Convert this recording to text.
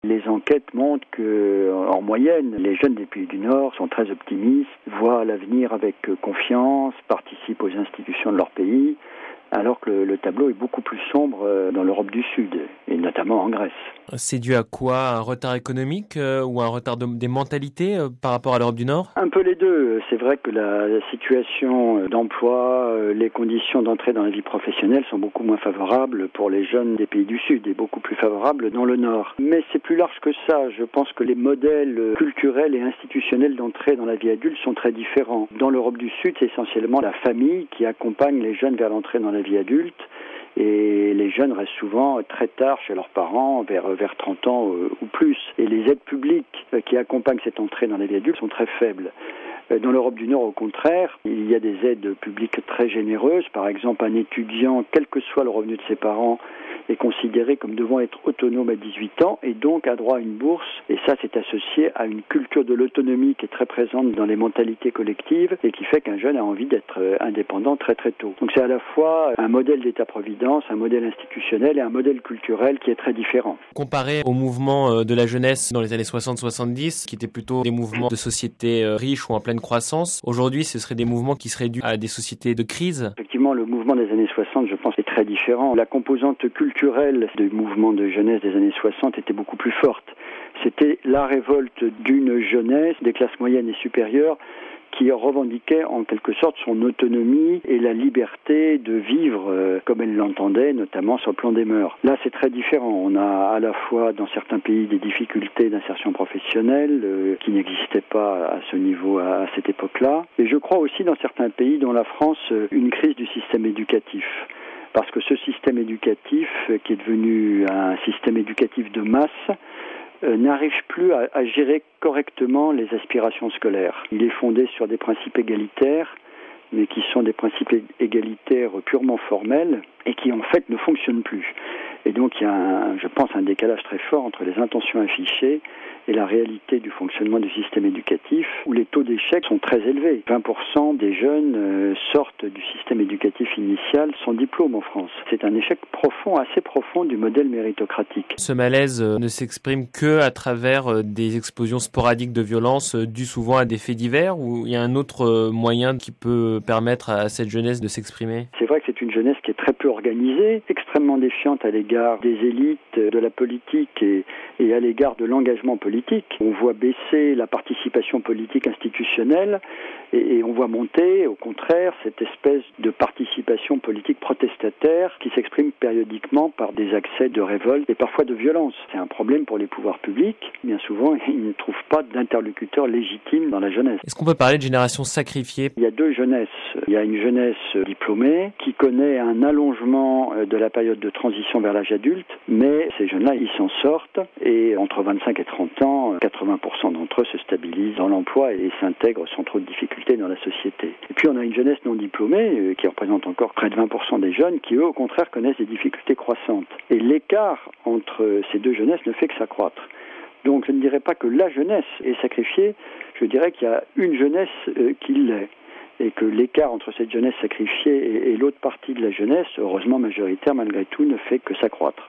Les enquêtes montrent que, en moyenne, les jeunes des pays du Nord sont très optimistes, voient l'avenir avec confiance, participent aux institutions de leur pays, alors que le tableau est beaucoup plus sombre dans l'Europe du Sud, et notamment en Grèce. C'est dû à quoi? Un retard économique ou un retard des mentalités par rapport à l'Europe du Nord? Un peu les deux. C'est vrai que la situation d'emploi, les conditions d'entrée dans la vie professionnelle sont beaucoup moins favorables pour les jeunes des pays du Sud et beaucoup plus favorables dans le Nord. Mais c'est plus large que ça. Je pense que les modèles culturels et institutionnels d'entrée dans la vie adulte sont très différents. Dans l'Europe du Sud, c'est essentiellement la famille qui accompagne les jeunes vers l'entrée dans la vie adulte. Et les jeunes restent souvent très tard chez leurs parents, vers 30 ans ou plus. Et les aides publiques qui accompagnent cette entrée dans la vie adulte sont très faibles. Dans l'Europe du Nord, au contraire, il y a des aides publiques très généreuses. Par exemple, un étudiant, quel que soit le revenu de ses parents, est considéré comme devant être autonome à 18 ans et donc a droit à une bourse. Et ça, c'est associé à une culture de l'autonomie qui est très présente dans les mentalités collectives et qui fait qu'un jeune a envie d'être indépendant très très tôt. Donc c'est à la fois un modèle d'État-providence, un modèle institutionnel et un modèle culturel qui est très différent. Comparé au mouvement de la jeunesse dans les années 60-70, qui étaient plutôt des mouvements de sociétés riches ou en pleine croissance, aujourd'hui ce seraient des mouvements qui seraient dus à des sociétés de crise. Effectivement, le mouvement des années 60, je pense, est très différent. La composante culturelle du mouvement de jeunesse des années 60 était beaucoup plus forte. C'était la révolte d'une jeunesse des classes moyennes et supérieures qui revendiquait en quelque sorte son autonomie et la liberté de vivre comme elle l'entendait, notamment sur le plan des mœurs. Là, c'est très différent. On a à la fois dans certains pays des difficultés d'insertion professionnelle qui n'existaient pas à ce niveau à cette époque-là. Et je crois aussi dans certains pays, dont la France, une crise du système éducatif. Parce que ce système éducatif, qui est devenu un système éducatif de masse, n'arrive plus à gérer correctement les aspirations scolaires. Il est fondé sur des principes égalitaires, mais qui sont des principes égalitaires purement formels et qui en fait ne fonctionnent plus. Et donc il y a, je pense, un décalage très fort entre les intentions affichées et la réalité du fonctionnement du système éducatif, où les taux d'échec sont très élevés. 20% des jeunes sortent du système éducatif initial sans diplôme en France. C'est un échec profond, assez profond du modèle méritocratique. Ce malaise ne s'exprime que à travers des explosions sporadiques de violence dues souvent à des faits divers, ou il y a un autre moyen qui peut permettre à cette jeunesse de s'exprimer? C'est vrai que c'est une jeunesse qui est très peu organisée, extrêmement défiante à l'égard des élites, de la politique et à l'égard de l'engagement politique. On voit baisser la participation politique institutionnelle et on voit monter, au contraire, cette espèce de participation politique protestataire qui s'exprime périodiquement par des accès de révolte et parfois de violence. C'est un problème pour les pouvoirs publics. Bien souvent, ils ne trouvent pas d'interlocuteurs légitimes dans la jeunesse. Est-ce qu'on peut parler de génération sacrifiée? Il y a deux jeunesses. Il y a une jeunesse diplômée qui connaît un allongement de la période de transition vers l'âge adulte, mais ces jeunes-là, ils s'en sortent et entre 25 et 30 ans, 80% d'entre eux se stabilisent dans l'emploi et s'intègrent sans trop de difficultés dans la société. Et puis on a une jeunesse non diplômée qui représente encore près de 20% des jeunes qui, eux, au contraire, connaissent des difficultés croissantes. Et l'écart entre ces deux jeunesses ne fait que s'accroître. Donc je ne dirais pas que la jeunesse est sacrifiée, je dirais qu'il y a une jeunesse qui l'est. Et que l'écart entre cette jeunesse sacrifiée et l'autre partie de la jeunesse, heureusement majoritaire malgré tout, ne fait que s'accroître.